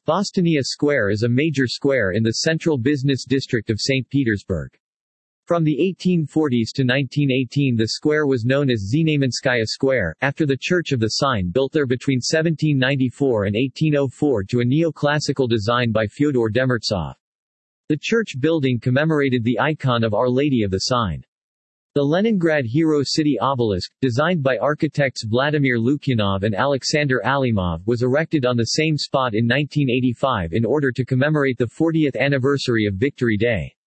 Bostonia Square is a major square in the central business district of St. Petersburg. From the 1840s to 1918 the square was known as Znamenskaya Square, after the Church of the Sign built there between 1794 and 1804 to a neoclassical design by Fyodor Demirtsov. The church building commemorated the icon of Our Lady of the Sign. The Leningrad Hero City obelisk, designed by architects Vladimir Lukyanov and Alexander Alimov, was erected on the same spot in 1985 in order to commemorate the 40th anniversary of Victory Day.